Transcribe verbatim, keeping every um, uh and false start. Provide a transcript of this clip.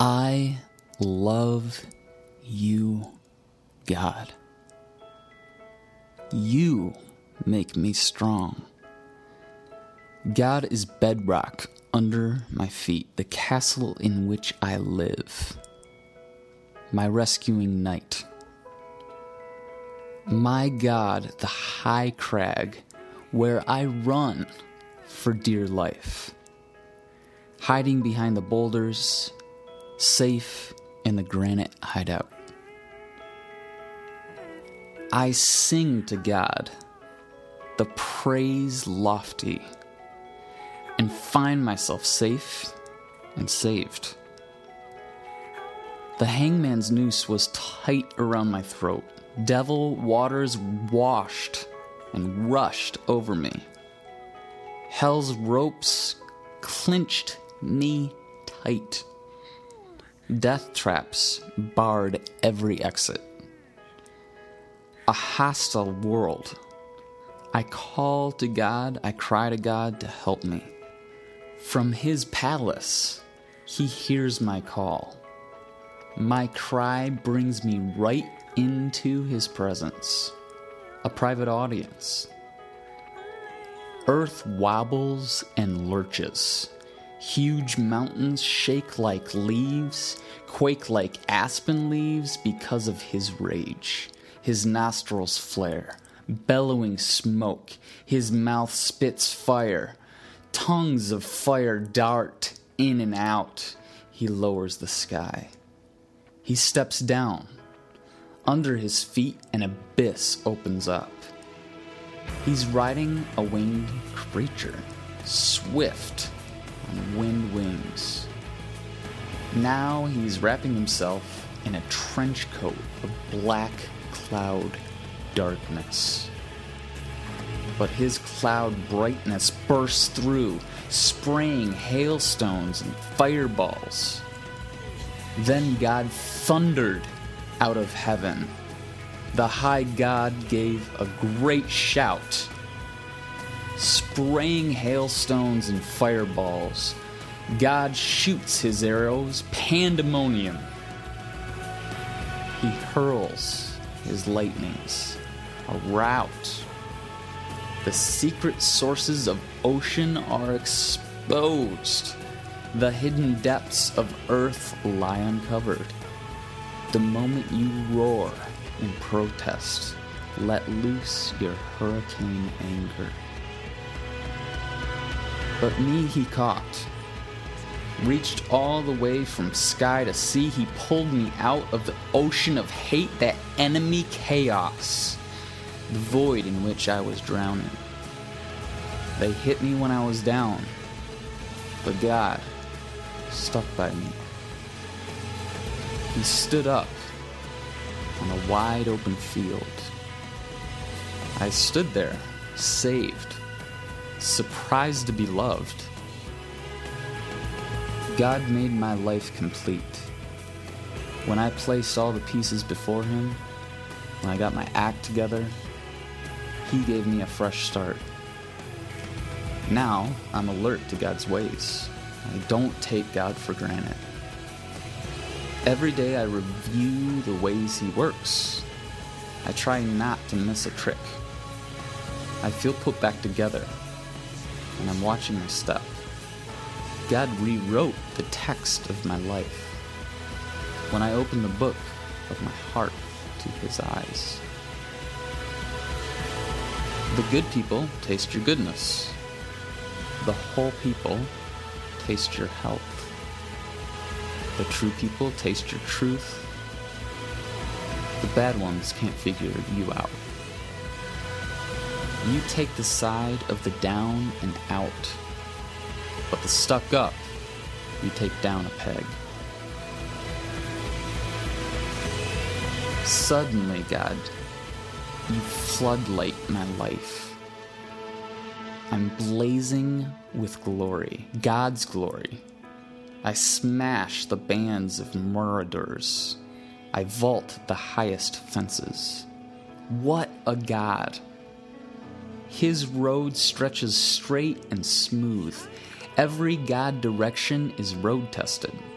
I love you, God. You make me strong. God is bedrock under my feet, the castle in which I live, my rescuing knight. My God, the high crag where I run for dear life, hiding behind the boulders, safe in the granite hideout. I sing to God the praise lofty and find myself safe and saved. The hangman's noose was tight around my throat. Devil waters washed and rushed over me. Hell's ropes clinched knee tight. Death traps barred every exit. A hostile world. I call to God, I cry to God to help me. From his palace, he hears my call. My cry brings me right into his presence, a private audience. Earth wobbles and lurches. Huge mountains shake like leaves, quake like aspen leaves because of his rage. His nostrils flare, bellowing smoke. His mouth spits fire. Tongues of fire dart in and out. He lowers the sky. He steps down. Under his feet, an abyss opens up. He's riding a winged creature, swift on wind wings. Now he's wrapping himself in a trench coat of black cloud darkness. But his cloud brightness bursts through, spraying hailstones and fireballs. Then God thundered out of heaven. The high God gave a great shout. Spraying hailstones and fireballs, God shoots his arrows, pandemonium. He hurls his lightnings, a rout. The secret sources of ocean are exposed. The hidden depths of earth lie uncovered. The moment you roar in protest, let loose your hurricane anger. But me he caught. Reached all the way from sky to sea, he pulled me out of the ocean of hate, that enemy chaos, the void in which I was drowning. They hit me when I was down, but God stuck by me. He stood up on a wide open field. I stood there, saved, surprised to be loved. God made my life complete. When I placed all the pieces before him, when I got my act together, he gave me a fresh start. Now, I'm alert to God's ways. I don't take God for granted. Every day I review the ways he works. I try not to miss a trick. I feel put back together, and I'm watching my step. God rewrote the text of my life when I opened the book of my heart to his eyes. The good people taste your goodness. The whole people taste your health. The true people taste your truth. The bad ones can't figure you out. You take the side of the down and out, but the stuck up, you take down a peg. Suddenly, God, you floodlight my life. I'm blazing with glory, God's glory. I smash the bands of marauders. I vault the highest fences. What a God! His road stretches straight and smooth. Every God direction is road tested.